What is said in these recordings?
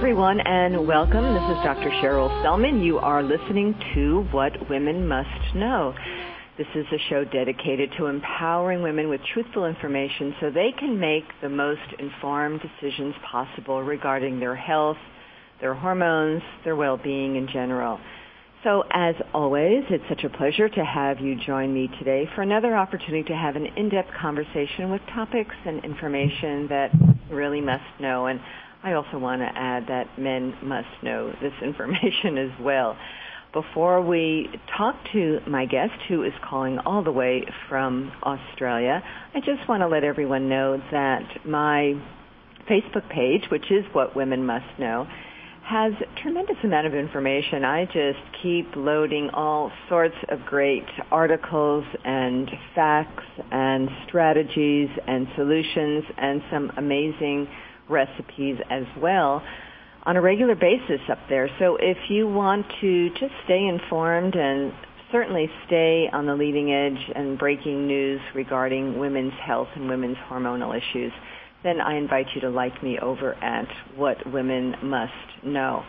everyone, and welcome. This is Dr. Cheryl Selman. You are listening to What Women Must Know. This is a show dedicated to empowering women with truthful information so they can make the most informed decisions possible regarding their health, their hormones, their well-being in general. So as always, it's such a pleasure to have you join me today for another opportunity to have an in-depth conversation with topics and information that really must know. And I also want to add that men must know this information as well. Before we talk to my guest, who is calling all the way from Australia, I just want to let everyone know that my Facebook page, which is What Women Must Know, has a tremendous amount of information. I just keep loading all sorts of great articles and facts and strategies and solutions and some amazing recipes as well on a regular basis up there. So if you want to just stay informed and certainly stay on the leading edge and breaking news regarding women's health and women's hormonal issues, then I invite you to like me over at What Women Must Know.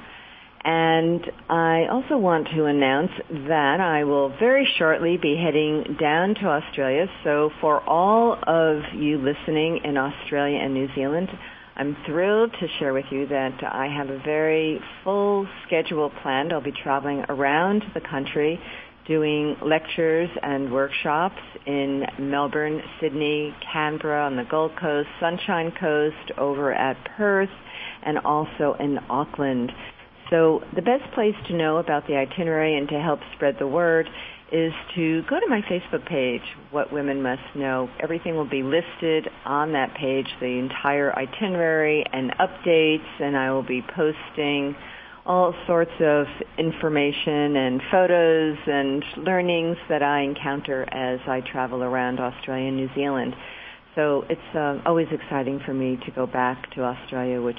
And I also want to announce that I will very shortly be heading down to Australia. So for all of you listening in Australia and New Zealand, I'm thrilled to share with you that I have a very full schedule planned. I'll be traveling around the country doing lectures and workshops in Melbourne, Sydney, Canberra on the Gold Coast, Sunshine Coast, over at Perth, and also in Auckland. So the best place to know about the itinerary and to help spread the word is to go to my Facebook page, What Women Must Know. Everything will be listed on that page, the entire itinerary and updates, and I will be posting all sorts of information and photos and learnings that I encounter as I travel around Australia and New Zealand. So it's always exciting for me to go back to Australia, which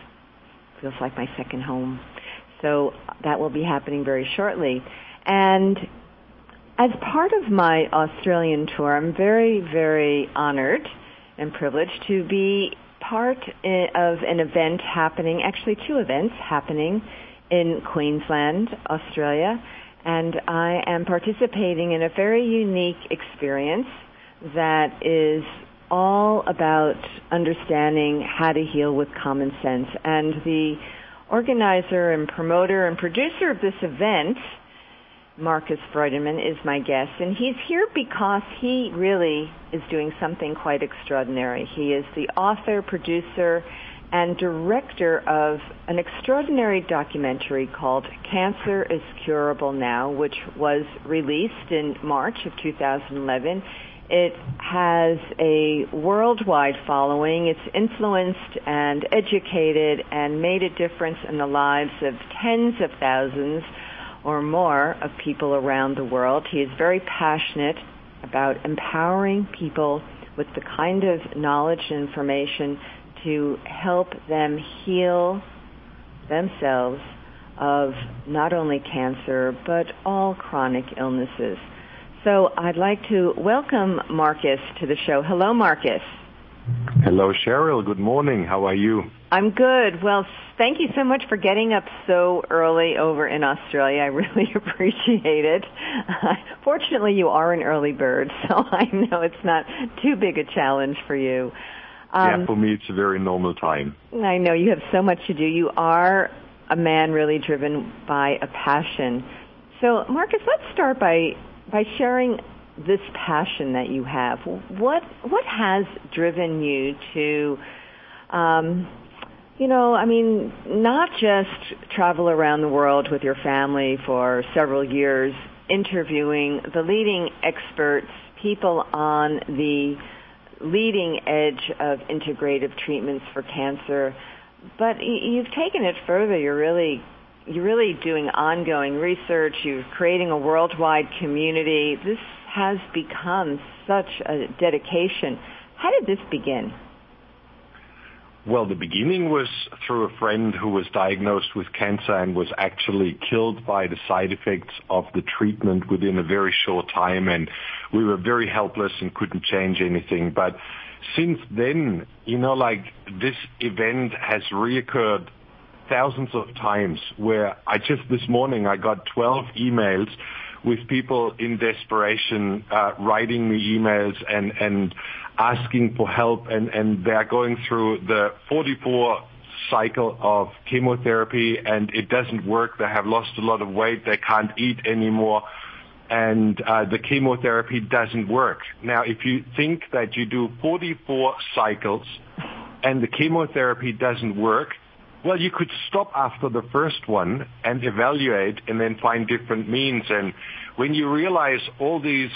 feels like my second home. So that will be happening very shortly. And as part of my Australian tour, I'm very, very honored and privileged to be part of an event happening, actually two events happening in Queensland, Australia, and I am participating in a very unique experience that is all about understanding how to heal with common sense. And the organizer and promoter and producer of this event, Marcus Freudenman, is my guest, and he's here because he really is doing something quite extraordinary. He is the author, producer, and director of an extraordinary documentary called Cancer is Curable Now, which was released in March of 2011. It has a worldwide following. It's influenced and educated and made a difference in the lives of tens of thousands or more of people around the world. He is very passionate about empowering people with the kind of knowledge and information to help them heal themselves of not only cancer, but all chronic illnesses. So I'd like to welcome Marcus to the show. Hello, Marcus. Hello, Cheryl. Good morning. How are you? I'm good. Well, thank you so much for getting up so early over in Australia. I really appreciate it. Fortunately, you are an early bird, so I know it's not too big a challenge for you. Yeah, for me, it's a very normal time. I know you have so much to do. You are a man really driven by a passion. So, Marcus, let's start by sharing this passion that you have. What has driven you to not just travel around the world with your family for several years, interviewing the leading experts, people on the leading edge of integrative treatments for cancer, but you've taken it further. You're really doing ongoing research. You're creating a worldwide community. This has become such a dedication. How did this begin? Well, the beginning was through a friend who was diagnosed with cancer and was actually killed by the side effects of the treatment within a very short time, and we were very helpless and couldn't change anything. But since then, this event has reoccurred thousands of times where this morning I got 12 emails with people in desperation writing me emails and asking for help, and they're going through the 44 cycle of chemotherapy and it doesn't work. They have lost a lot of weight. They can't eat anymore. And the chemotherapy doesn't work. Now, if you think that you do 44 cycles and the chemotherapy doesn't work, well, you could stop after the first one and evaluate and then find different means. And when you realize all these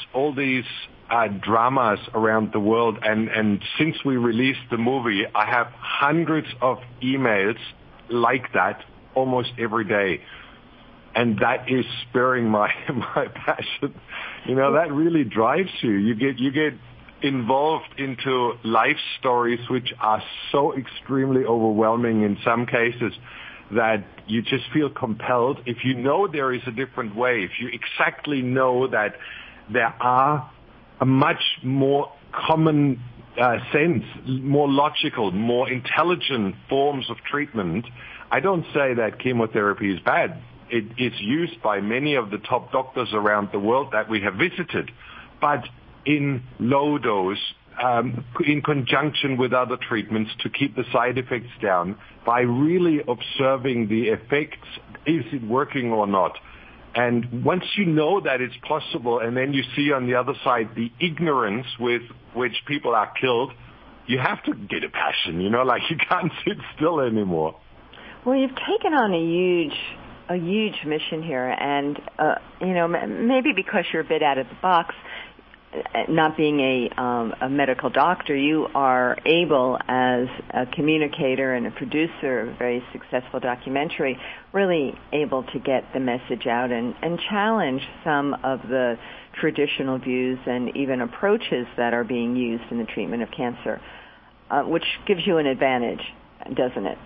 dramas around the world, and since we released the movie, I have hundreds of emails like that almost every day. And that is spurring my passion. That really drives you. You get involved into life stories which are so extremely overwhelming in some cases that you just feel compelled. If you know there is a different way, if you exactly know that there are a much more common sense, more logical, more intelligent forms of treatment, I don't say that chemotherapy is bad. It is used by many of the top doctors around the world that we have visited, but in low dose, in conjunction with other treatments to keep the side effects down, by really observing the effects, is it working or not? And once you know that it's possible, and then you see on the other side the ignorance with which people are killed, you have to get a passion, you can't sit still anymore. Well, you've taken on a huge mission here, and maybe because you're a bit out of the box, not being a medical doctor, you are able, as a communicator and a producer of a very successful documentary, really able to get the message out and challenge some of the traditional views and even approaches that are being used in the treatment of cancer, which gives you an advantage, doesn't it?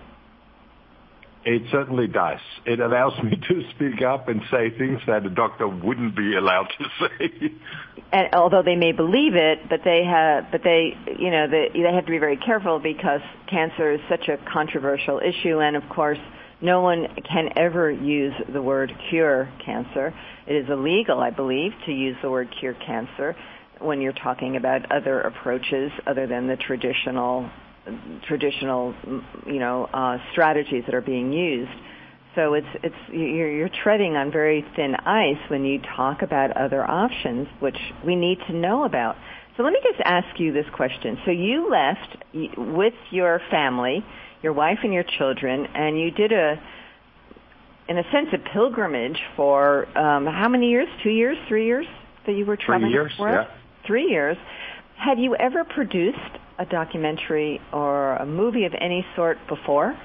It certainly does. It allows me to speak up and say things that a doctor wouldn't be allowed to say. And although they may believe it, but they have to be very careful because cancer is such a controversial issue, and of course, no one can ever use the word cure cancer. It is illegal, I believe, to use the word cure cancer when you're talking about other approaches other than the traditional strategies that are being used. So you're treading on very thin ice when you talk about other options, which we need to know about. So let me just ask you this question. So you left with your family, your wife and your children, and you did in a sense, a pilgrimage for how many years? 2 years? 3 years that you were traveling? 3 years, for? yeah. 3 years. Had you ever produced a documentary or a movie of any sort before?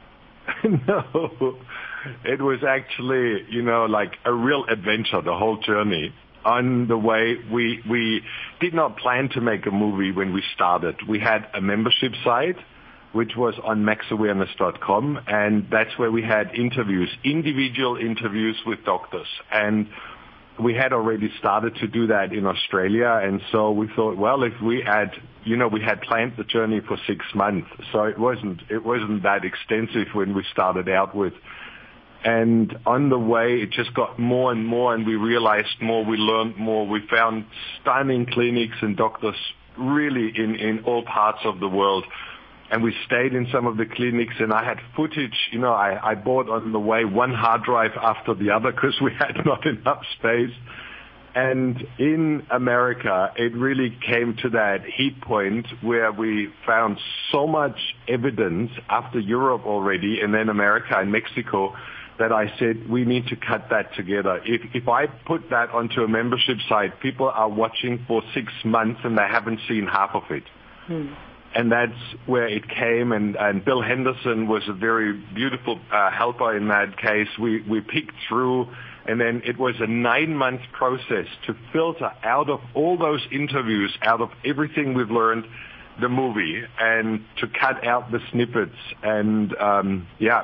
No. It was actually, like a real adventure, the whole journey. On the way, we did not plan to make a movie when we started. We had a membership site, which was on maxawareness.com, and that's where we had individual interviews with doctors. And we had already started to do that in Australia, and so we thought, well, if we had, we had planned the journey for 6 months, so it wasn't that extensive when we started out with. And on the way, it just got more and more, and we realized more, we learned more. We found stunning clinics and doctors really in all parts of the world. And we stayed in some of the clinics, and I had footage. I bought on the way one hard drive after the other because we had not enough space. And in America, it really came to that heat point where we found so much evidence after Europe already, and then America and Mexico, that I said, we need to cut that together. If I put that onto a membership site, people are watching for 6 months and they haven't seen half of it. And that's where it came, and Bill Henderson was a very beautiful helper in that case. We picked through, and then it was a 9-month process to filter out of all those interviews, out of everything we've learned, the movie, and to cut out the snippets. And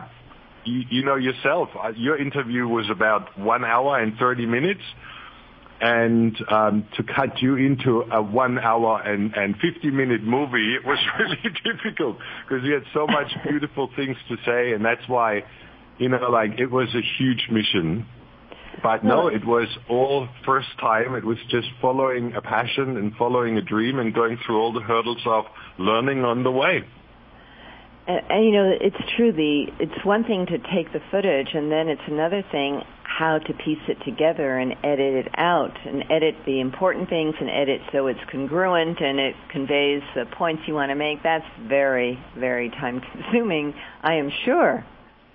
you know yourself, your interview was about 1 hour and 30 minutes. And to cut you into a 1 hour and 50-minute movie was really difficult because he had so much beautiful things to say. And that's why, it was a huge mission. But no, it was all first time. It was just following a passion and following a dream and going through all the hurdles of learning on the way. And it's true. It's one thing to take the footage, and then it's another thing how to piece it together and edit it out, and edit the important things and edit so it's congruent and it conveys the points you want to make. That's very, very time-consuming, I am sure.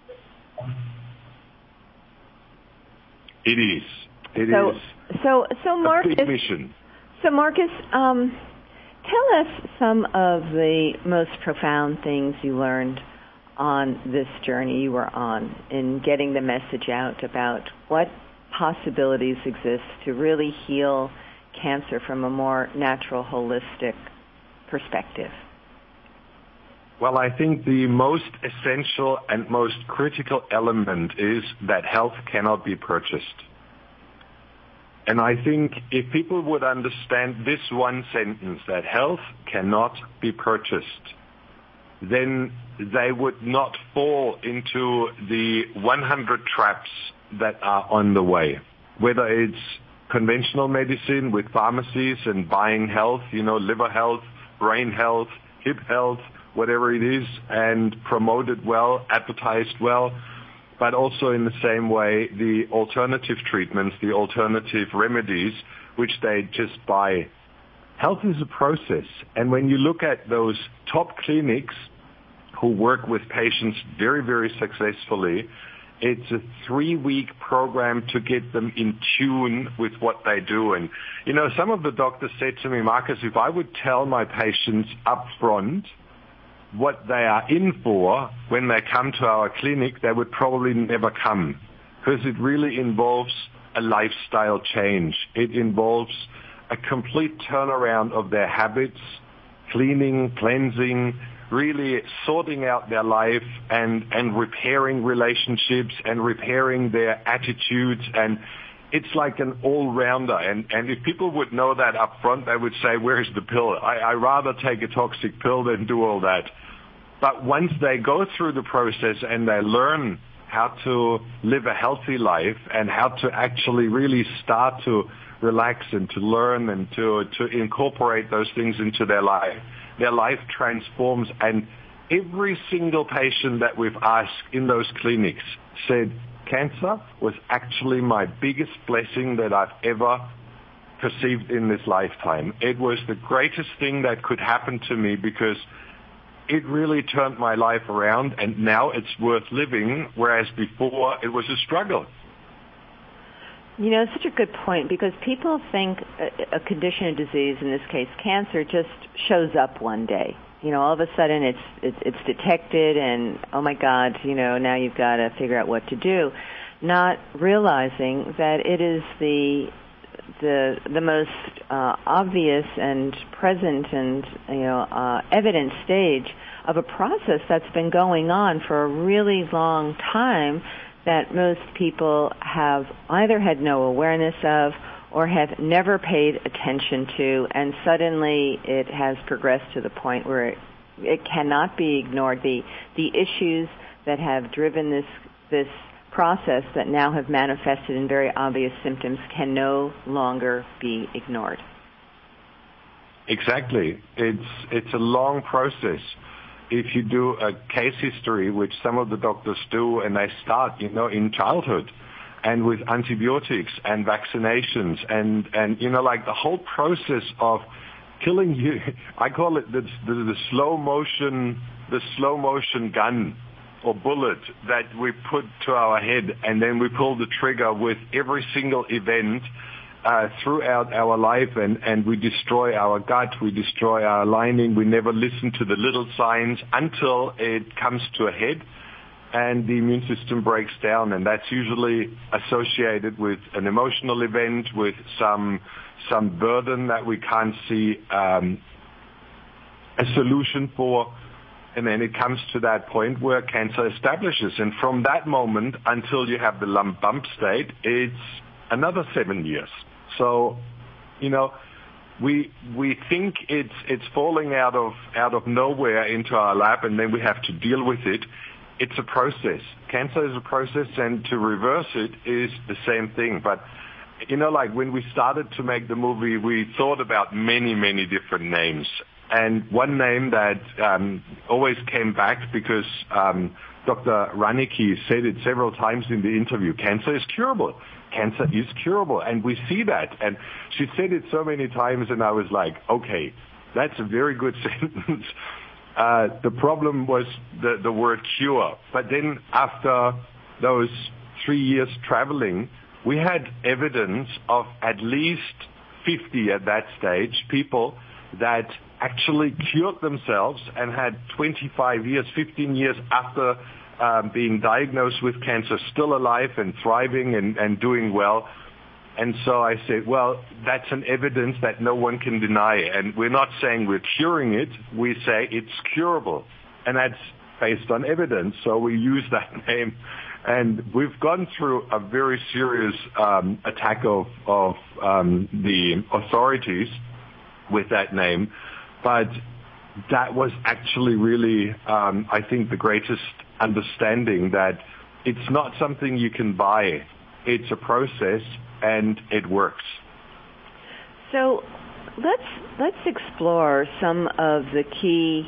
It is. So Marcus, a big mission. So Marcus, tell us some of the most profound things you learned on this journey you were on in getting the message out about what possibilities exist to really heal cancer from a more natural, holistic perspective. Well, I think the most essential and most critical element is that health cannot be purchased. And I think if people would understand this one sentence, that health cannot be purchased, then they would not fall into the 100 traps that are on the way, whether it's conventional medicine with pharmacies and buying health, liver health, brain health, hip health, whatever it is, and promoted well, advertised well, but also in the same way the alternative treatments, the alternative remedies, which they just buy. Health is a process, and when you look at those top clinics who work with patients very, very successfully, it's a 3-week program to get them in tune with what they do. And, some of the doctors said to me, Marcus, if I would tell my patients up front what they are in for when they come to our clinic, they would probably never come, because it really involves a lifestyle change. It involves a complete turnaround of their habits, cleaning, cleansing, really sorting out their life and repairing relationships and repairing their attitudes. And it's like an all-rounder. And if people would know that up front, they would say, where's the pill? I rather take a toxic pill than do all that. But once they go through the process and they learn how to live a healthy life and how to actually really start to relax and to learn and to incorporate those things into their life transforms. And every single patient that we've asked in those clinics said, cancer was actually my biggest blessing that I've ever perceived in this lifetime. It was the greatest thing that could happen to me because it really turned my life around, and now it's worth living, whereas before it was a struggle. It's such a good point, because people think a condition, a disease, in this case cancer, just shows up one day. All of a sudden it's detected, and oh my God, now you've got to figure out what to do, not realizing that it is the most obvious and present and evident stage of a process that's been going on for a really long time that most people have either had no awareness of or have never paid attention to, and suddenly it has progressed to the point where it cannot be ignored. The issues that have driven this process that now have manifested in very obvious symptoms can no longer be ignored. Exactly. It's a long process. If you do a case history, which some of the doctors do, and they start, in childhood, and with antibiotics and vaccinations, and the whole process of killing you, I call it the slow motion gun or bullet that we put to our head, and then we pull the trigger with every single event throughout our life, and we destroy our gut, we destroy our lining, we never listen to the little signs until it comes to a head and the immune system breaks down, and that's usually associated with an emotional event, with some burden that we can't see a solution for. And then it comes to that point where cancer establishes. And from that moment until you have the lump bump state, it's another 7 years. So, we think it's falling out of nowhere into our lap, and then we have to deal with it. It's a process. Cancer is a process, and to reverse it is the same thing. But like when we started to make the movie, we thought about many, many different names. And one name that always came back because Dr. Ranicky said it several times in the interview, cancer is curable. Cancer is curable. And we see that. And she said it so many times, and I was like, okay, that's a very good sentence. The problem was the word cure. But then after those 3 years traveling, we had evidence of at least 50 at that stage people that actually cured themselves and had 25 years, 15 years after being diagnosed with cancer, still alive and thriving and doing well. And so I said, well, that's an evidence that no one can deny. And we're not saying we're curing it. We say it's curable. And that's based on evidence. So we use that name. And we've gone through a very serious attack of the authorities with that name. But that was actually really, I think, the greatest understanding that it's not something you can buy. It's a process, and it works. So let's explore some of the key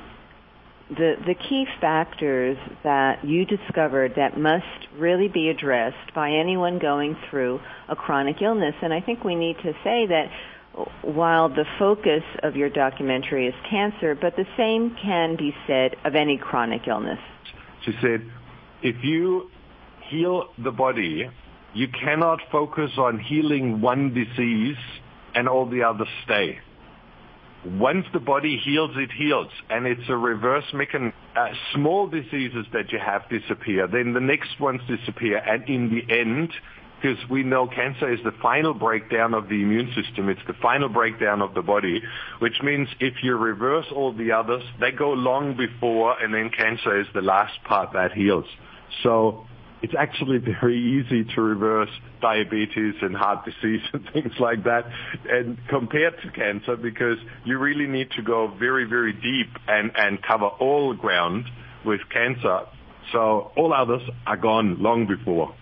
factors that you discovered that must really be addressed by anyone going through a chronic illness. And I think we need to say that while the focus of your documentary is cancer, but the same can be said of any chronic illness. She said, if you heal the body, you cannot focus on healing one disease and all the others stay. Once the body heals, it heals, and it's a reverse mechanism. Small diseases that you have disappear, then the next ones disappear, and in the end, because we know cancer is the final breakdown of the immune system, it's the final breakdown of the body, which means if you reverse all the others, they go long before, and then cancer is the last part that heals. So it's actually very easy to reverse diabetes and heart disease and things like that, and compared to cancer, because you really need to go very, very deep and cover all ground with cancer. So all others are gone long before.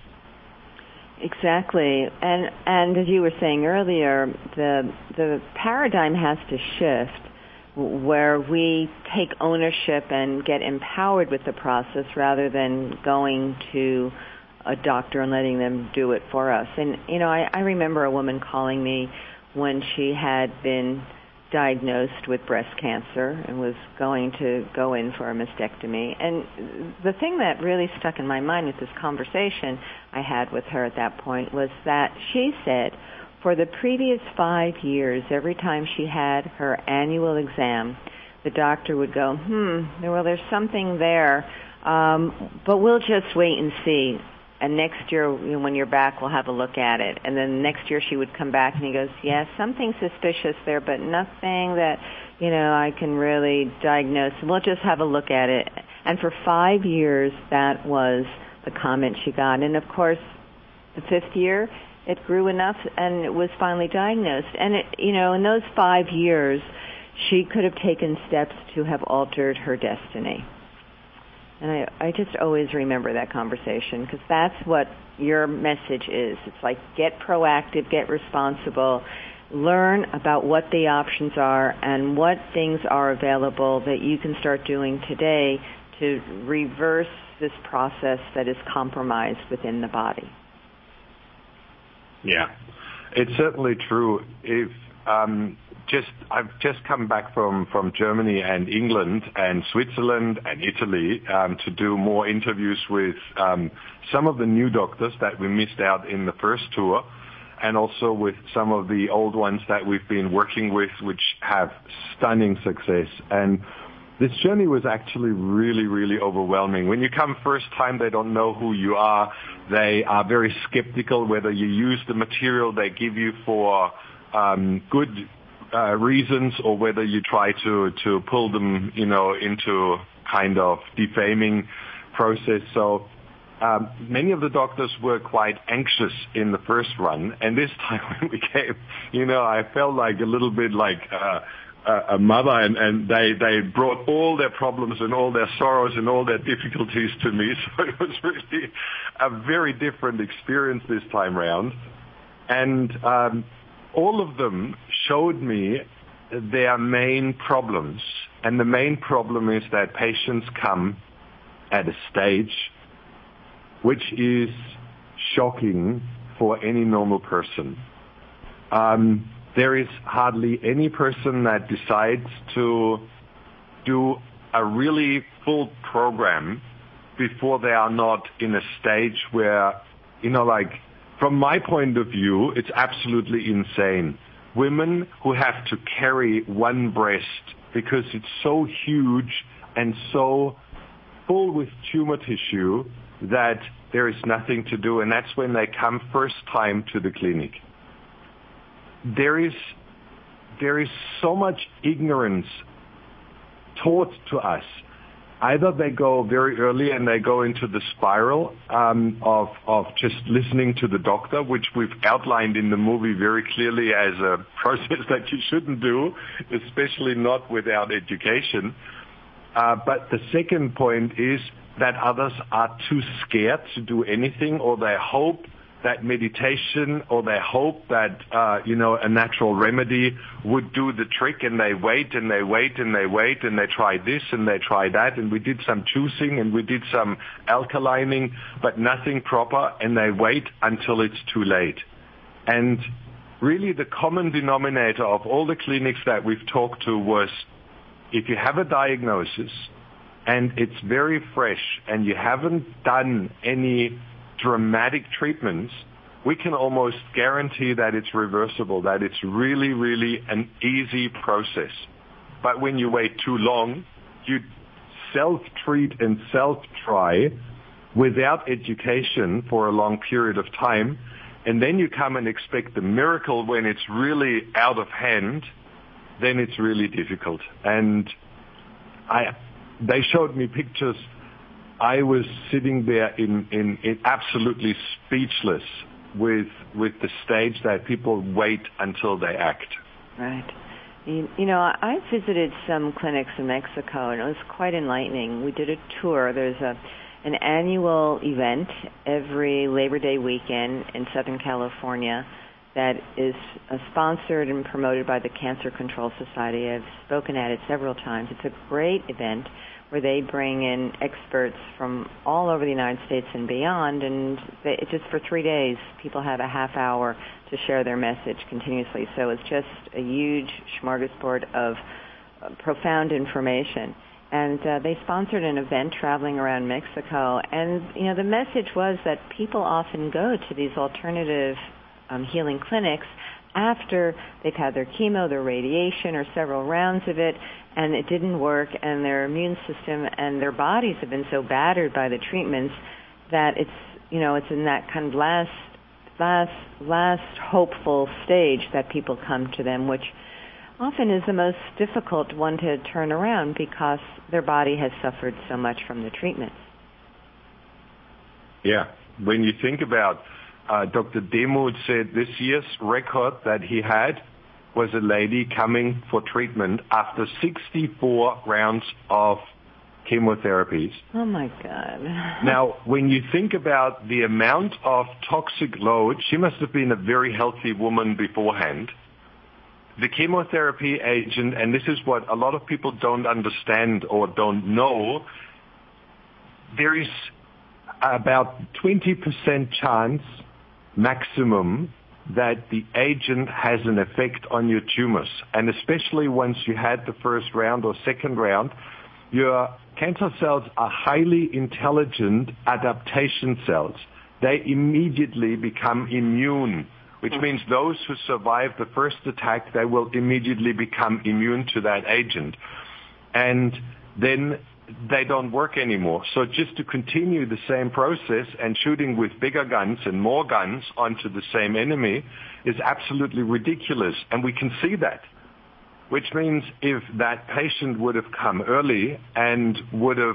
Exactly. And as you were saying earlier, the paradigm has to shift where we take ownership and get empowered with the process rather than going to a doctor and letting them do it for us. And, I remember a woman calling me when she had been diagnosed with breast cancer and was going to go in for a mastectomy. And the thing that really stuck in my mind with this conversation I had with her at that point was that she said for the previous 5 years, every time she had her annual exam, the doctor would go, well, there's something there, but we'll just wait and see. And next year, when you're back, we'll have a look at it. And then next year she would come back and he goes, yeah, something suspicious there, but nothing that, I can really diagnose. We'll just have a look at it. And for 5 years, that was the comment she got. And of course, the 5th year, it grew enough and it was finally diagnosed. And in those 5 years, she could have taken steps to have altered her destiny. And I just always remember that conversation because that's what your message is. It's like get proactive, get responsible, learn about what the options are and what things are available that you can start doing today to reverse this process that is compromised within the body. Yeah, it's certainly true. If I've just come back from Germany and England and Switzerland and Italy to do more interviews with some of the new doctors that we missed out in the first tour, and also with some of the old ones that we've been working with, which have stunning success. And this journey was actually really, really overwhelming. When you come first time, they don't know who you are. They are very skeptical whether you use the material they give you for good reasons or whether you try to pull them, into kind of defaming process. So many of the doctors were quite anxious in the first run, and this time when we came, I felt like a little bit like a mother, and they brought all their problems and all their sorrows and all their difficulties to me. So it was really a very different experience this time round. And all of them showed me their main problems. And the main problem is that patients come at a stage which is shocking for any normal person. There is hardly any person that decides to do a really full program before they are not in a stage where, from my point of view, it's absolutely insane. Women who have to carry one breast because it's so huge and so full with tumor tissue that there is nothing to do, and that's when they come first time to the clinic. There is so much ignorance taught to us. Either they go very early and they go into the spiral of just listening to the doctor, which we've outlined in the movie very clearly as a process that you shouldn't do, especially not without education. But the second point is that others are too scared to do anything, or they hope that meditation, or they hope that, a natural remedy would do the trick, and they wait and they wait and they wait and they try this and they try that, and we did some juicing and we did some alkalining, but nothing proper, and they wait until it's too late. And really the common denominator of all the clinics that we've talked to was, if you have a diagnosis and it's very fresh and you haven't done any dramatic treatments, we can almost guarantee that it's reversible, that it's really, really an easy process. But when you wait too long, you self-treat and self-try without education for a long period of time, and then you come and expect the miracle when it's really out of hand, then it's really difficult. And they showed me pictures. I was sitting there in absolutely speechless with the stage that people wait until they act. Right. I visited some clinics in Mexico, and it was quite enlightening. We did a tour. There's an annual event every Labor Day weekend in Southern California that is sponsored and promoted by the Cancer Control Society. I've spoken at it several times. It's a great event where they bring in experts from all over the United States and beyond, and it's just for 3 days. People have a half hour to share their message continuously. So it's just a huge smorgasbord of profound information. And they sponsored an event traveling around Mexico, and the message was that people often go to these alternative healing clinics after they've had their chemo, their radiation, or several rounds of it, and it didn't work, and their immune system and their bodies have been so battered by the treatments that it's in that kind of last hopeful stage that people come to them, which often is the most difficult one to turn around because their body has suffered so much from the treatments. Yeah. When you think about Dr. Demuth said this year's record that he had was a lady coming for treatment after 64 rounds of chemotherapies. Oh, my God. Now, when you think about the amount of toxic load, she must have been a very healthy woman beforehand. The chemotherapy agent, and this is what a lot of people don't understand or don't know, there is about 20% chance maximum that the agent has an effect on your tumors. And especially once you had the first round or second round, your cancer cells are highly intelligent adaptation cells. They immediately become immune, which means those who survive the first attack, they will immediately become immune to that agent. And then they don't work anymore. So just to continue the same process and shooting with bigger guns and more guns onto the same enemy is absolutely ridiculous. And we can see that, which means if that patient would have come early and would have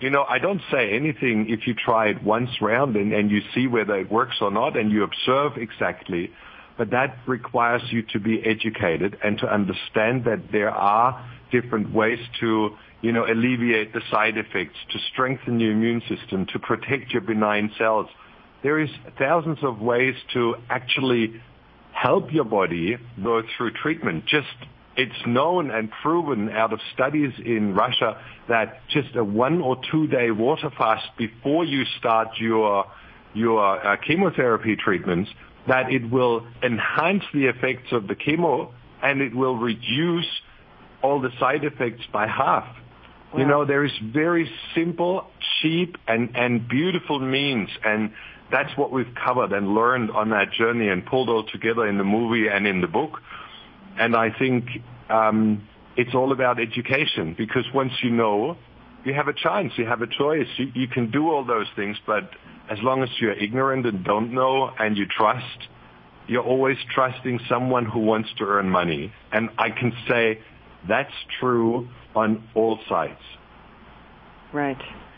I don't say anything if you try it once round and you see whether it works or not and you observe exactly. But that requires you to be educated and to understand that there are different ways to, alleviate the side effects, to strengthen your immune system, to protect your benign cells. There is thousands of ways to actually help your body go through treatment. It's known and proven out of studies in Russia that just a 1 or 2 day water fast before you start your chemotherapy treatments, that it will enhance the effects of the chemo and it will reduce all the side effects by half. Wow. There is very simple, cheap, and beautiful means, and that's what we've covered and learned on that journey and pulled all together in the movie and in the book. And I think it's all about education, because once you know, you have a chance, you have a choice. You can do all those things, but as long as you're ignorant and don't know and you trust, you're always trusting someone who wants to earn money. And I can say that's true on all sides. Right.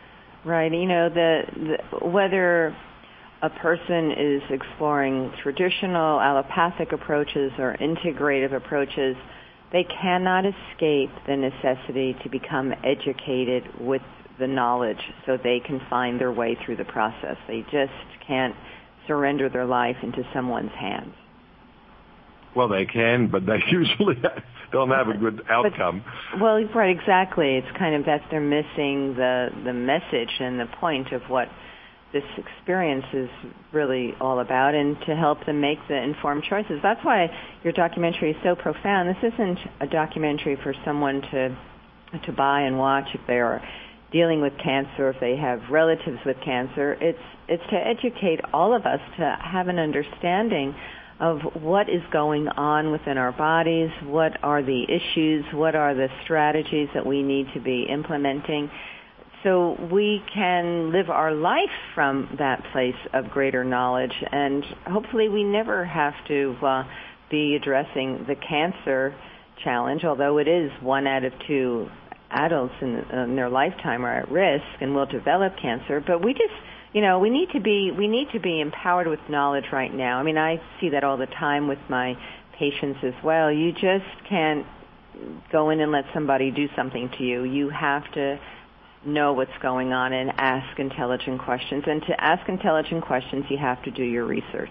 Whether a person is exploring traditional allopathic approaches or integrative approaches, they cannot escape the necessity to become educated with the knowledge so they can find their way through the process. They just can't surrender their life into someone's hands. Well, they can, but they usually don't have a good outcome. Right, exactly. It's kind of that they're missing the message and the point of what this experience is really all about, and to help them make the informed choices. That's why your documentary is so profound. This isn't a documentary for someone to buy and watch if they are dealing with cancer, if they have relatives with cancer. It's to educate all of us to have an understanding of what is going on within our bodies, what are the issues, what are the strategies that we need to be implementing, so we can live our life from that place of greater knowledge. And hopefully we never have to be addressing the cancer challenge, although it is 1 out of 2 adults in their lifetime are at risk and will develop cancer. But we just, we need to be empowered with knowledge right now. I mean, I see that all the time with my patients as well. You just can't go in and let somebody do something to you. You have to know what's going on and ask intelligent questions. And to ask intelligent questions, you have to do your research.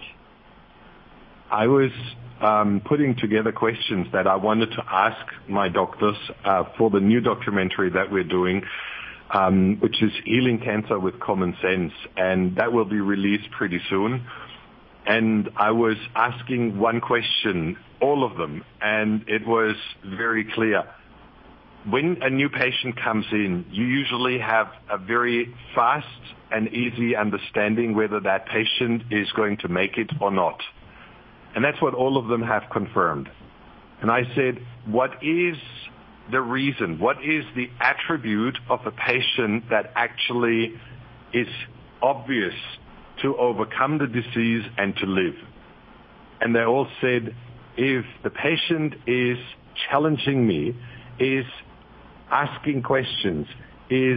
I was putting together questions that I wanted to ask my doctors for the new documentary that we're doing, which is Healing Cancer with Common Sense, and that will be released pretty soon. And I was asking one question, all of them, and it was very clear. When a new patient comes in, you usually have a very fast and easy understanding whether that patient is going to make it or not. And that's what all of them have confirmed. And I said, what is the reason? What is the attribute of a patient that actually is obvious to overcome the disease and to live? And they all said, if the patient is challenging me, is asking questions, is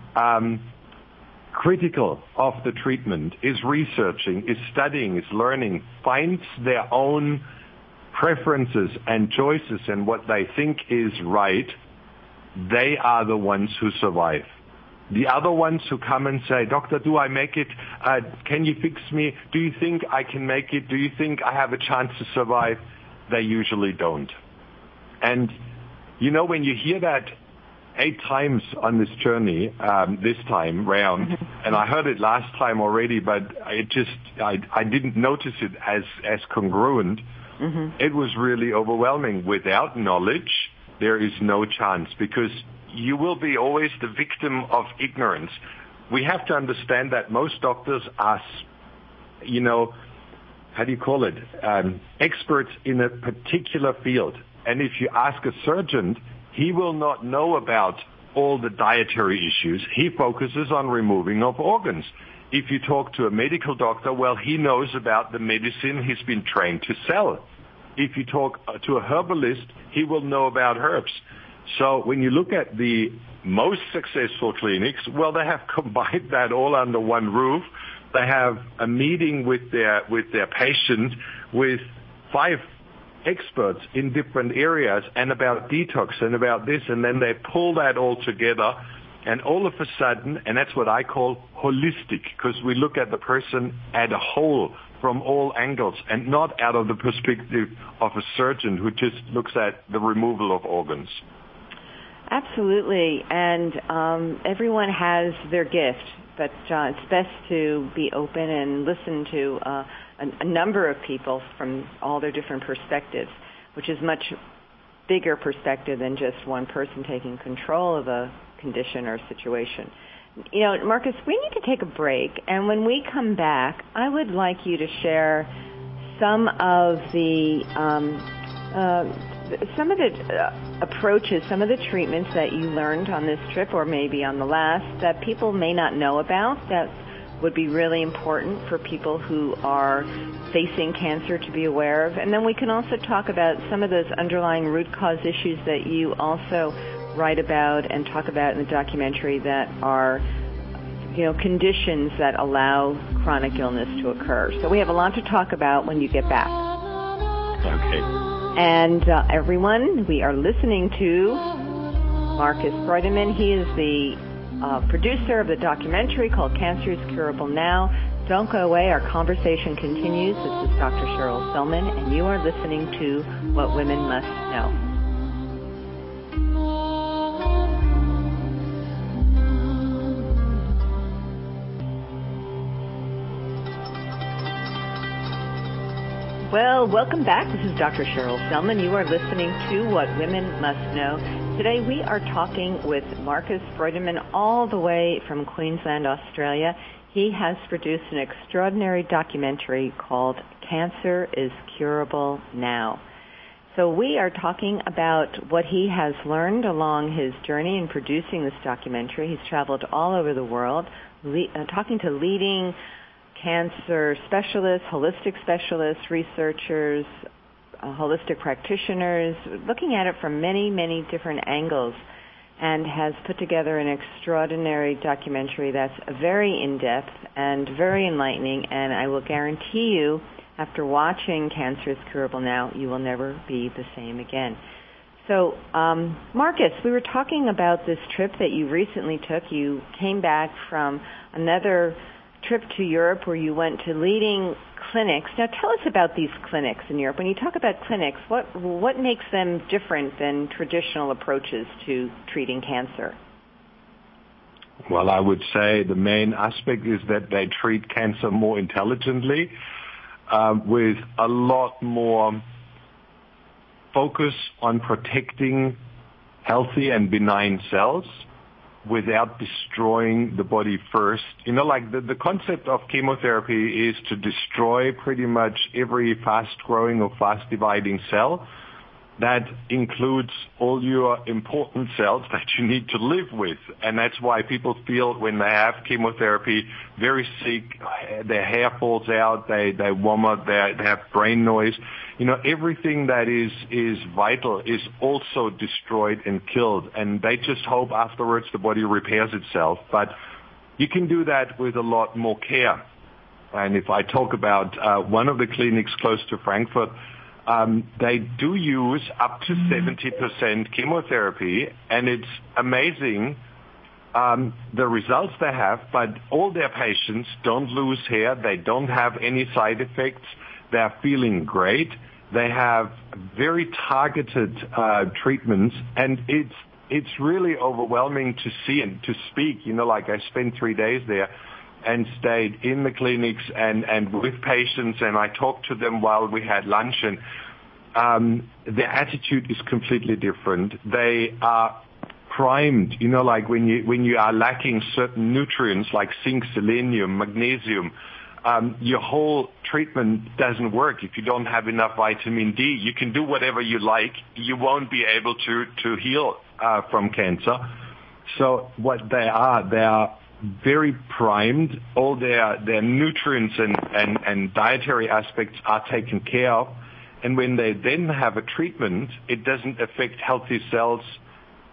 critical of the treatment, is researching, is studying, is learning, finds their own preferences and choices and what they think is right, they are the ones who survive. The other ones who come and say, doctor, do I make it? Can you fix me? Do you think I can make it? Do you think I have a chance to survive? They usually don't. And when you hear that 8 times on this journey, this time round, and I heard it last time already, but I didn't notice it as congruent. It was really overwhelming. Without knowledge, there is no chance, because you will be always the victim of ignorance. We have to understand that most doctors are, experts in a particular field. And if you ask a surgeon, he will not know about all the dietary issues. He focuses on removing of organs. If you talk to a medical doctor, well, he knows about the medicine he's been trained to sell. If you talk to a herbalist, he will know about herbs. So when you look at the most successful clinics, well, they have combined that all under one roof. They have a meeting with their patient with 5 experts in different areas and about detox and about this, and then they pull that all together, and all of a sudden, and that's what I call holistic, because we look at the person as a whole from all angles and not out of the perspective of a surgeon who just looks at the removal of organs. Absolutely, and everyone has their gift, but it's best to be open and listen to a number of people from all their different perspectives, which is much bigger perspective than just one person taking control of a condition or situation. You know, Marcus, we need to take a break, and when we come back, I would like you to share some of the approaches, some of the treatments that you learned on this trip or maybe on the last that people may not know about that would be really important for people who are facing cancer to be aware of. And then we can also talk about some of those underlying root cause issues that you also write about and talk about in the documentary that are, you know, conditions that allow chronic illness to occur. So we have a lot to talk about when you get back. Okay. And everyone, we are listening to Marcus Freudemann. He is the producer of the documentary called Cancer is Curable Now. Don't go away. Our conversation continues. This is Dr. Cheryl Selman, and you are listening to What Women Must Know. Well, welcome back. This is Dr. Cheryl Selman. You are listening to What Women Must Know. Today we are talking with Marcus Freudemann all the way from Queensland, Australia. He has produced an extraordinary documentary called Cancer is Curable Now. So we are talking about what he has learned along his journey in producing this documentary. He's traveled all over the world, talking to leading cancer specialists, holistic specialists, researchers, holistic practitioners, looking at it from many, many different angles, and has put together an extraordinary documentary that's very in-depth and very enlightening, and I will guarantee you, after watching Cancer is Curable Now, you will never be the same again. So, Marcus, we were talking about this trip that you recently took. You came back from another trip to Europe where you went to leading clinics. Now tell us about these clinics in Europe. When you talk about clinics, what makes them different than traditional approaches to treating cancer? Well, I would say the main aspect is that they treat cancer more intelligently, with a lot more focus on protecting healthy and benign cells without destroying the body first. You know, like the concept of chemotherapy is to destroy pretty much every fast-growing or fast-dividing cell. That includes all your important cells that you need to live with. And that's why people feel when they have chemotherapy very sick, their hair falls out, they vomit, they have brain noise. You know, everything that is vital is also destroyed and killed. And they just hope afterwards the body repairs itself. But you can do that with a lot more care. And if I talk about one of the clinics close to Frankfurt, they do use up to 70% chemotherapy, and it's amazing the results they have, but all their patients don't lose hair, they don't have any side effects, they're feeling great, they have very targeted treatments, and it's really overwhelming to see and to speak. You know, like I spent 3 days there and stayed in the clinics and with patients, and I talked to them while we had lunch, and their attitude is completely different. They are primed, you know, like when you are lacking certain nutrients like zinc, selenium, magnesium, your whole treatment doesn't work. If you don't have enough vitamin D, you can do whatever you like, you won't be able to heal from cancer. So what they are very primed. All their nutrients and dietary aspects are taken care of. And when they then have a treatment, it doesn't affect healthy cells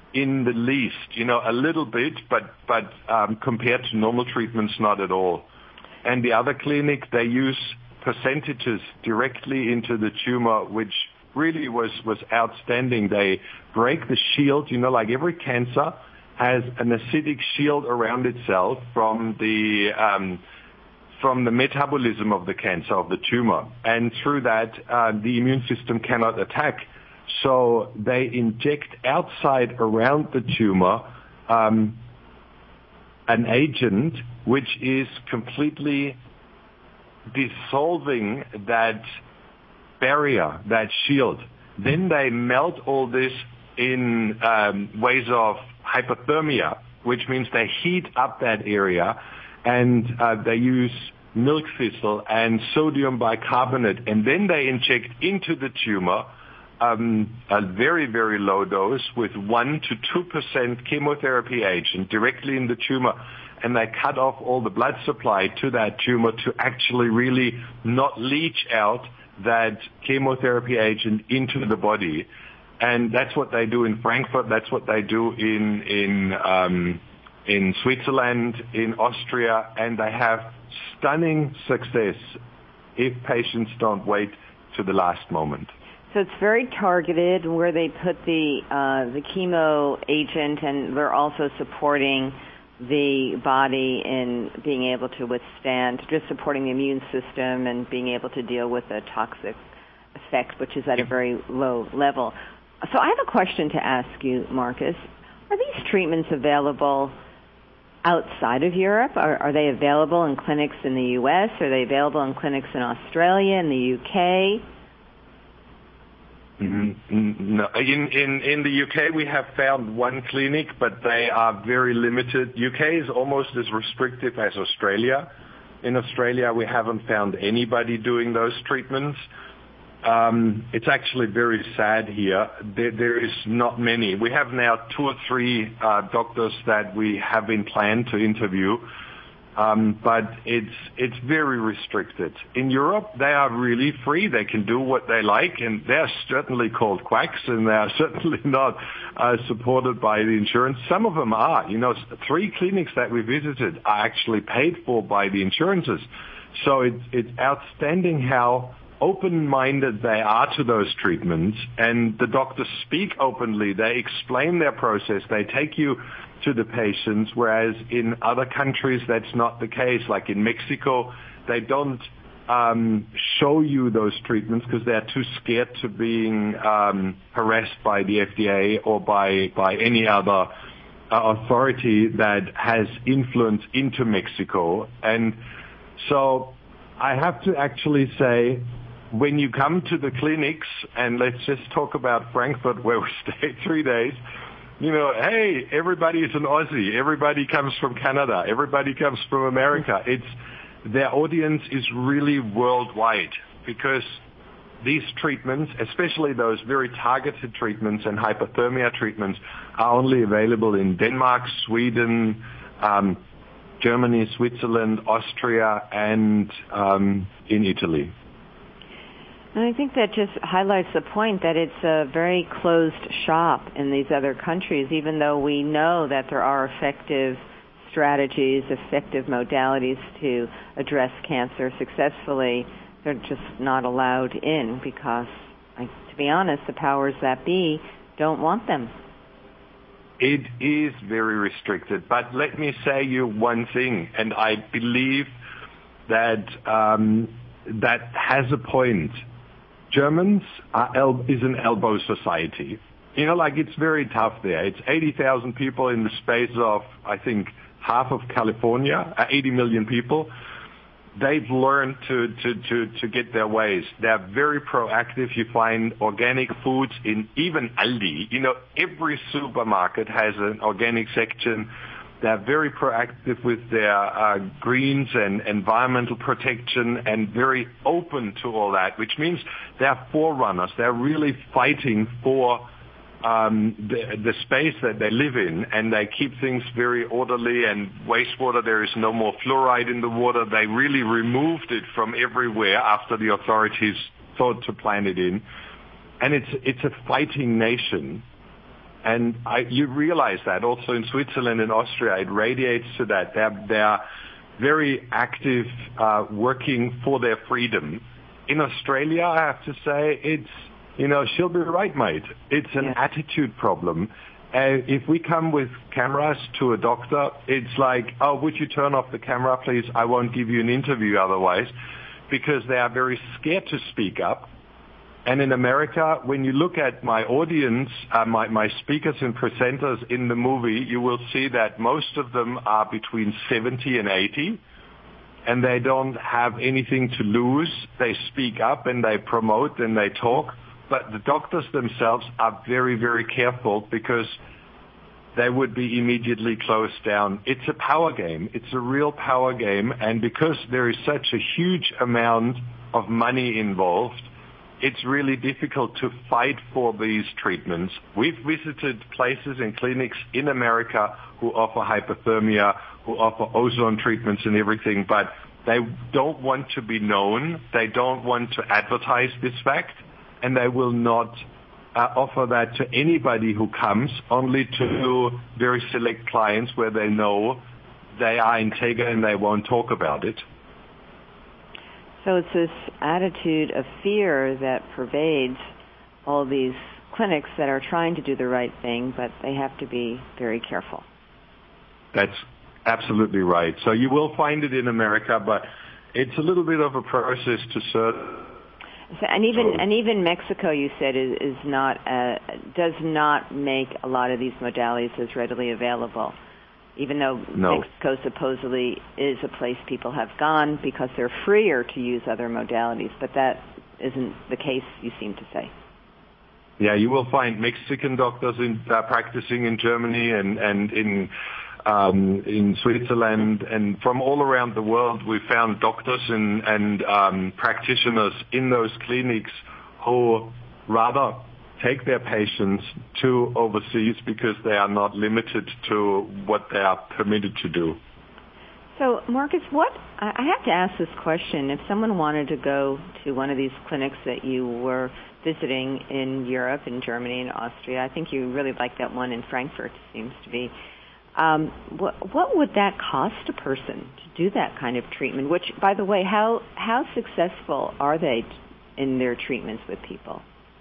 in the least, a little bit, but compared to normal treatments, not at all. And the other clinic, they use percentages directly into the tumor, which really was outstanding. They break the shield, like every cancer has an acidic shield around itself from the metabolism of the cancer, of the tumor. And through that, the immune system cannot attack. So they inject outside around the tumor an agent which is completely dissolving that barrier, that shield. Then they melt all this in ways of hypothermia, which means they heat up that area, and they use milk thistle and sodium bicarbonate, and then they inject into the tumor a very, very low dose with 1% to 2% chemotherapy agent directly in the tumor, and they cut off all the blood supply to that tumor to actually really not leach out that chemotherapy agent into the body. And that's what they do in Frankfurt. That's what they do in Switzerland, in Austria, and they have stunning success if patients don't wait to the last moment. So it's very targeted where they put the chemo agent, and they're also supporting the body in being able to withstand, just supporting the immune system and being able to deal with the toxic effect, which is at a very low level. So I have a question to ask you, Marcus. Are these treatments available outside of Europe? Are they available in clinics in the U.S.? Are they available in clinics in Australia, in the U.K.? Mm-hmm. No. In the UK, we have found one clinic, but they are very limited. UK is almost as restrictive as Australia. In Australia, we haven't found anybody doing those treatments. It's actually very sad here. There is not many. We have now 2 or 3 doctors that we have been planned to interview. But it's very restricted. In Europe, they are really free. They can do what they like, and they're certainly called quacks, and they are certainly not supported by the insurance. Some of them are. 3 clinics that we visited are actually paid for by the insurances. So it's outstanding how open-minded they are to those treatments, and the doctors speak openly. They explain their process. They take you to the patients, whereas in other countries that's not the case. Like in Mexico, they don't show you those treatments because they're too scared to being harassed by the FDA or by any other authority that has influence into Mexico. And so I have to actually say, when you come to the clinics, and let's just talk about Frankfurt where we stayed 3 days, hey, everybody is an Aussie. Everybody comes from Canada. Everybody comes from America. Their audience is really worldwide because these treatments, especially those very targeted treatments and hypothermia treatments, are only available in Denmark, Sweden, Germany, Switzerland, Austria, and in Italy. And I think that just highlights the point that it's a very closed shop in these other countries, even though we know that there are effective strategies, effective modalities to address cancer successfully. They're just not allowed in because, to be honest, the powers that be don't want them. It is very restricted. But let me say you one thing, and I believe that that has a point. Germans is an elbow society. It's very tough there. It's 80,000 people in the space of, I think, half of California, 80 million people. They've learned to get their ways. They're very proactive. You find organic foods in even Aldi. Every supermarket has an organic section. They're very proactive with their greens and environmental protection and very open to all that, which means they're forerunners. They're really fighting for the space that they live in, and they keep things very orderly. And wastewater, there is no more fluoride in the water. They really removed it from everywhere after the authorities thought to plant it in. And it's a fighting nation. And you realize that also in Switzerland and Austria, it radiates to that. They're very active, working for their freedom. In Australia, I have to say, she'll be right, mate. It's an attitude problem. If we come with cameras to a doctor, it's like, oh, would you turn off the camera, please? I won't give you an interview otherwise, because they are very scared to speak up. And in America, when you look at my audience, my speakers and presenters in the movie, you will see that most of them are between 70 and 80, and they don't have anything to lose. They speak up and they promote and they talk. But the doctors themselves are very, very careful because they would be immediately closed down. It's a power game. It's a real power game. And because there is such a huge amount of money involved, it's really difficult to fight for these treatments. We've visited places and clinics in America who offer hypothermia, who offer ozone treatments and everything, but they don't want to be known. They don't want to advertise this fact, and they will not offer that to anybody who comes, only to very select clients where they know they are integer and they won't talk about it. So it's this attitude of fear that pervades all these clinics that are trying to do the right thing, but they have to be very careful. That's absolutely right. So you will find it in America, but it's a little bit of a process to serve. And even Mexico, you said, does not make a lot of these modalities as readily available, even though Mexico supposedly is a place people have gone because they're freer to use other modalities. But that isn't the case, you seem to say. Yeah, you will find Mexican doctors practicing in Germany and in Switzerland, and from all around the world. We found doctors and practitioners in those clinics who rather take their patients to overseas because they are not limited to what they are permitted to do. So, Marcus, I have to ask this question. If someone wanted to go to one of these clinics that you were visiting in Europe, in Germany, and Austria, I think you really like that one in Frankfurt, seems to be. What would that cost a person to do that kind of treatment? Which, by the way, how successful are they in their treatments with people?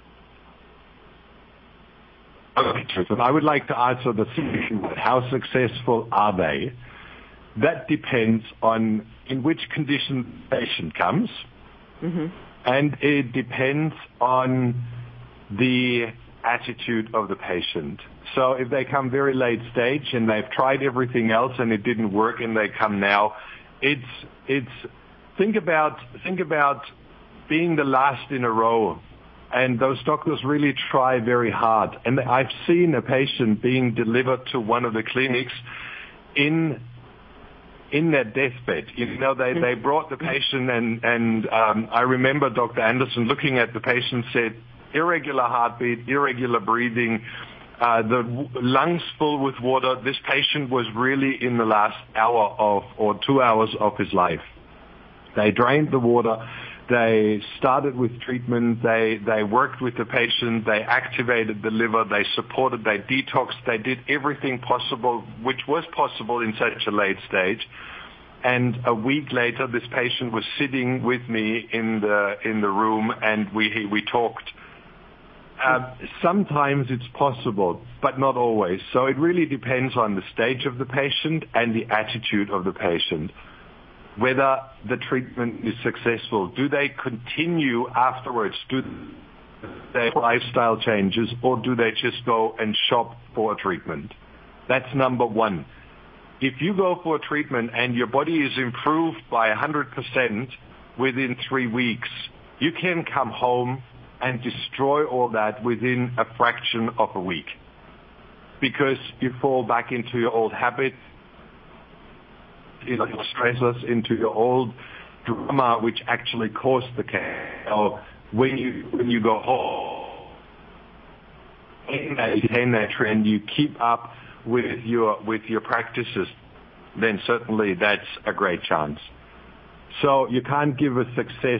I would like to answer the question, how successful are they? That depends on in which condition the patient comes, and it depends on the attitude of the patient. So if they come very late stage and they've tried everything else and it didn't work and they come now, it's think about being the last in a row. And those doctors really try very hard. And I've seen a patient being delivered to one of the clinics in their deathbed. They brought the patient and I remember Dr. Anderson looking at the patient, said, irregular heartbeat, irregular breathing, the lungs full with water. This patient was really in the last hour or 2 hours of his life. They drained the water. They started with treatment. They worked with the patient. They activated the liver. They supported. They detoxed. They did everything possible, which was possible in such a late stage. And a week later, this patient was sitting with me in the room, and we talked. Sometimes it's possible, but not always. So it really depends on the stage of the patient and the attitude of the patient, whether the treatment is successful. Do they continue afterwards? Do they have lifestyle changes, or do they just go and shop for a treatment? That's number one. If you go for a treatment and your body is improved by 100% within 3 weeks, you can come home and destroy all that within a fraction of a week, because you fall back into your old habit, your stressors, into your old drama, which actually caused the cancer. So when you go home, maintain that trend, you keep up with your practices, then certainly that's a great chance. So you can't give a success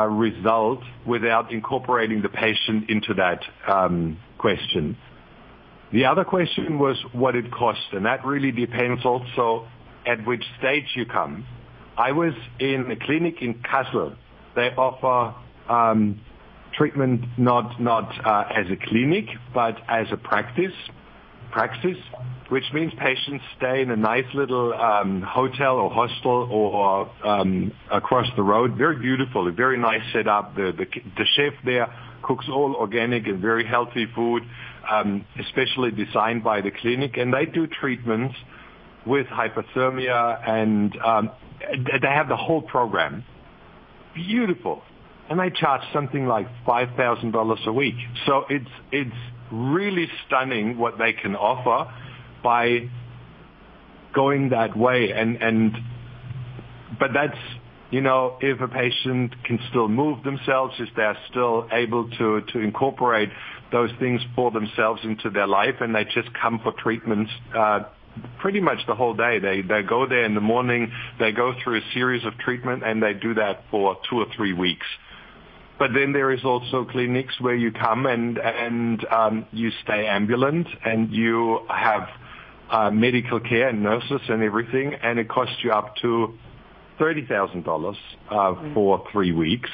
result without incorporating the patient into that question. The other question was what it costs, and that really depends also at which stage you come. I was in a clinic in Kassel. They offer treatment not as a clinic, but as a praxis, which means patients stay in a nice little hotel or hostel or across the road. Very beautiful, a very nice setup. The chef there cooks all organic and very healthy food, especially designed by the clinic. And they do treatments with hypothermia, and they have the whole program. Beautiful. And they charge something like $5,000 a week. So it's really stunning what they can offer by going that way. But that's, if a patient can still move themselves, if they're still able to incorporate those things for themselves into their life, and they just come for treatments pretty much the whole day. They go there in the morning, they go through a series of treatment, and they do that for 2 or 3 weeks. But then there is also clinics where you come and you stay ambulant, and you have medical care and nurses and everything, and it costs you up to $30,000 for 3 weeks,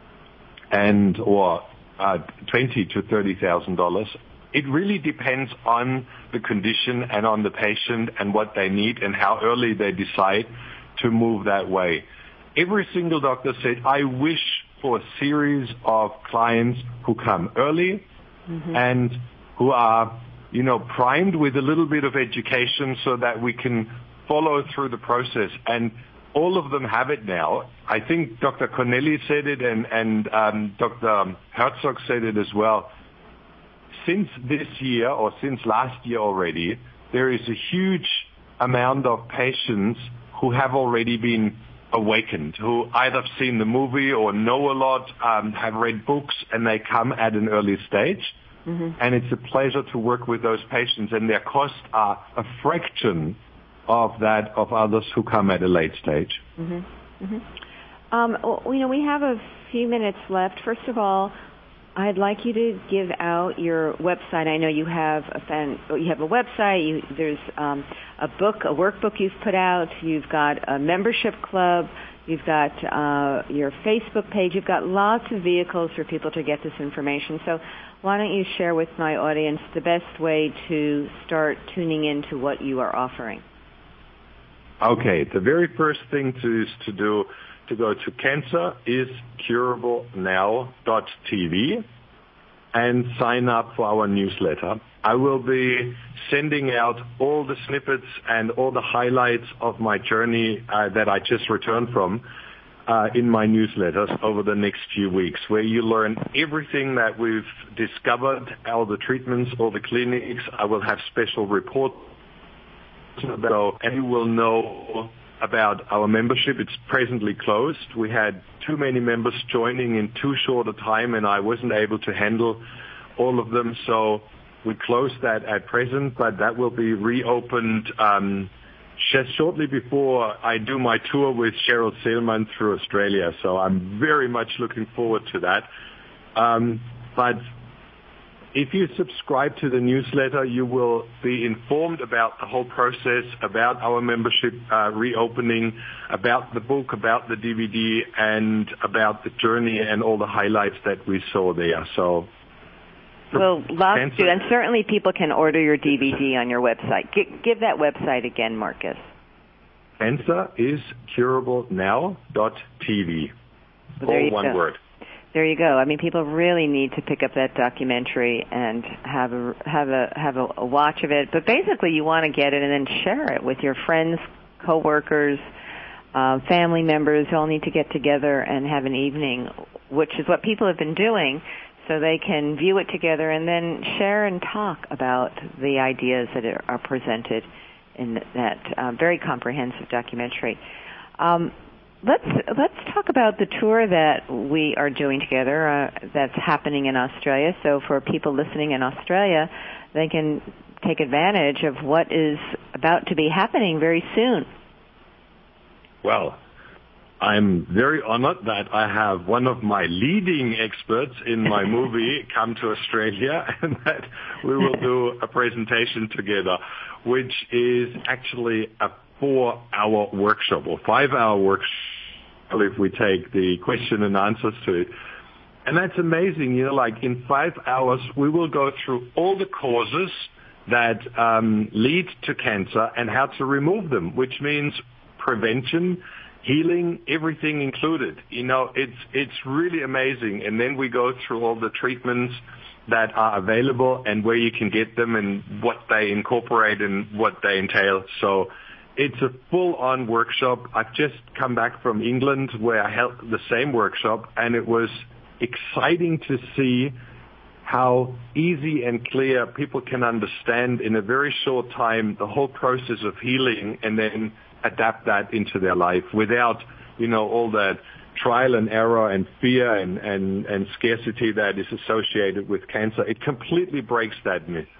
or $20,000 to $30,000. It really depends on the condition and on the patient and what they need and how early they decide to move that way. Every single doctor said, I wish for a series of clients who come early and who are, primed with a little bit of education so that we can follow through the process. And all of them have it now. I think Dr. Corneli said it and Dr. Herzog said it as well. Since this year or since last year already, there is a huge amount of patients who have already been awakened, who either have seen the movie or know a lot, have read books, and they come at an early stage. And it's a pleasure to work with those patients, and their costs are a fraction of that of others who come at a late stage. We have a few minutes left. First of all, I'd like you to give out your website. I know you have a website. There's a workbook you've put out. You've got a membership club. You've got your Facebook page. You've got lots of vehicles for people to get this information. So why don't you share with my audience the best way to start tuning into what you are offering? Okay. The very first thing to do to go to canceriscurablenow.tv and sign up for our newsletter. I will be sending out all the snippets and all the highlights of my journey that I just returned from in my newsletters over the next few weeks, where you learn everything that we've discovered, all the treatments, all the clinics. I will have special reports about, and you will know about our membership. It's presently closed. We had too many members joining in too short a time, and I wasn't able to handle all of them, so we closed that at present, but that will be reopened just shortly before I do my tour with Cheryl Sailman through Australia, so I'm very much looking forward to that. But if you subscribe to the newsletter, you will be informed about the whole process, about our membership reopening, about the book, about the DVD, and about the journey and all the highlights that we saw there. So, well, lots to, and certainly people can order your DVD on your website. Give that website again, Marcus. canceriscurablenow.tv. All one word. There you go. I mean, people really need to pick up that documentary and have a watch of it. But basically, you want to get it and then share it with your friends, coworkers, family members. You all need to get together and have an evening, which is what people have been doing, so they can view it together and then share and talk about the ideas that are presented in that very comprehensive documentary. Let's talk about the tour that we are doing together that's happening in Australia. So for people listening in Australia, they can take advantage of what is about to be happening very soon. Well, I'm very honored that I have one of my leading experts in my movie come to Australia, and that we will do a presentation together, which is actually a 4-hour workshop or 5-hour workshop if we take the question and answers to it. And that's amazing. Like in 5 hours, we will go through all the causes that lead to cancer and how to remove them, which means prevention, healing, everything included. It's really amazing. And then we go through all the treatments that are available and where you can get them and what they incorporate and what they entail. So it's a full-on workshop. I've just come back from England where I held the same workshop, and it was exciting to see how easy and clear people can understand in a very short time the whole process of healing and then adapt that into their life without, all that trial and error and fear and scarcity that is associated with cancer. It completely breaks that myth.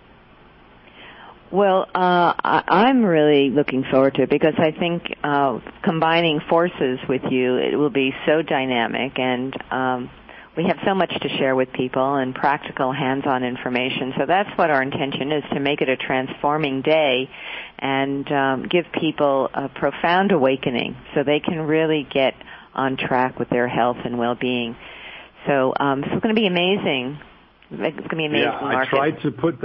Well, I'm really looking forward to it because I think combining forces with you, it will be so dynamic, and we have so much to share with people and practical hands-on information. So that's what our intention is, to make it a transforming day and give people a profound awakening so they can really get on track with their health and well-being. So it's going to be amazing. It's going to be amazing. Yeah, I tried to put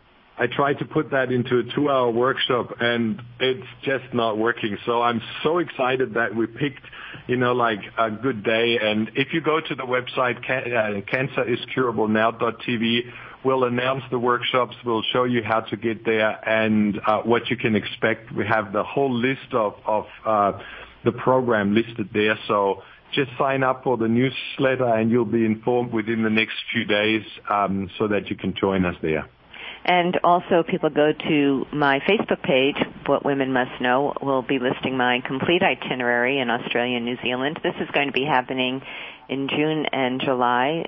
that into a 2-hour workshop, and it's just not working. So I'm so excited that we picked, like a good day. And if you go to the website, canceriscurablenow.tv, we'll announce the workshops. We'll show you how to get there and what you can expect. We have the whole list of the program listed there. So just sign up for the newsletter, and you'll be informed within the next few days so that you can join us there. And also, people go to my Facebook page, What Women Must Know. We'll be listing my complete itinerary in Australia and New Zealand. This is going to be happening in June and July.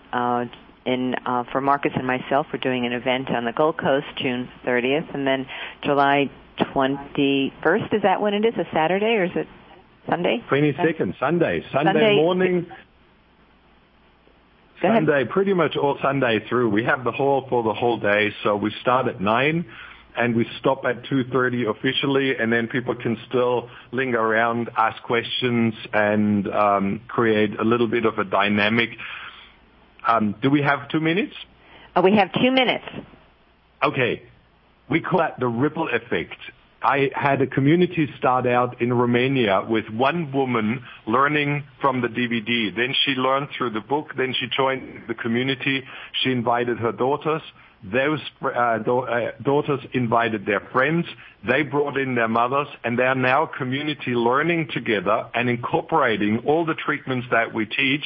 For Marcus and myself, we're doing an event on the Gold Coast, June 30th, and then July 21st. Is that when it is? A Saturday, or is it Sunday? 22nd, Sunday morning. Sunday, pretty much all Sunday through. We have the hall for the whole day, so we start at 9 and we stop at 2:30 officially, and then people can still linger around, ask questions, and create a little bit of a dynamic. Do we have 2 minutes? We have 2 minutes. Okay. We call that the ripple effect. I had a community start out in Romania with one woman learning from the DVD. Then she learned through the book. Then she joined the community. She invited her daughters. Those daughters invited their friends. They brought in their mothers, and they are now community learning together and incorporating all the treatments that we teach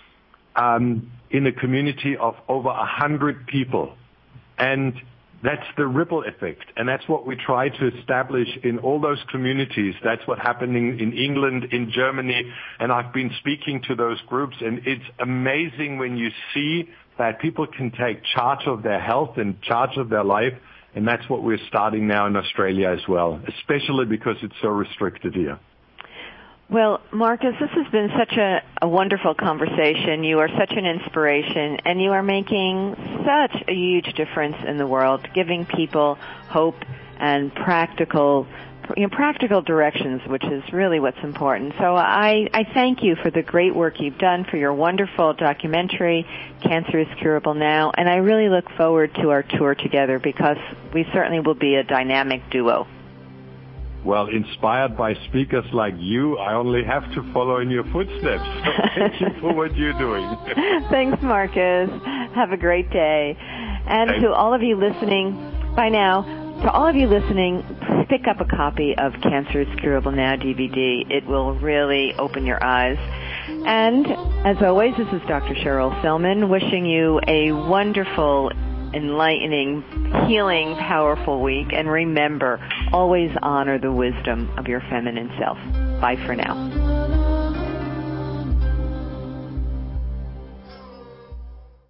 in a community of over 100 people. And that's the ripple effect, and that's what we try to establish in all those communities. That's what's happening in England, in Germany, and I've been speaking to those groups, and it's amazing when you see that people can take charge of their health and charge of their life, and that's what we're starting now in Australia as well, especially because it's so restricted here. Well, Marcus, this has been such a wonderful conversation. You are such an inspiration, and you are making such a huge difference in the world, giving people hope and practical directions, which is really what's important. So I thank you for the great work you've done, for your wonderful documentary, Cancer is Curable Now, and I really look forward to our tour together because we certainly will be a dynamic duo. Well, inspired by speakers like you, I only have to follow in your footsteps. So thank you for what you're doing. Thanks, Marcus. Have a great day. And to all of you listening, by now, to all of you listening, pick up a copy of Cancer is Curable Now DVD. It will really open your eyes. And as always, this is Dr. Cheryl Selman wishing you a wonderful, enlightening, healing, powerful week. And remember, always honor the wisdom of your feminine self. Bye for now.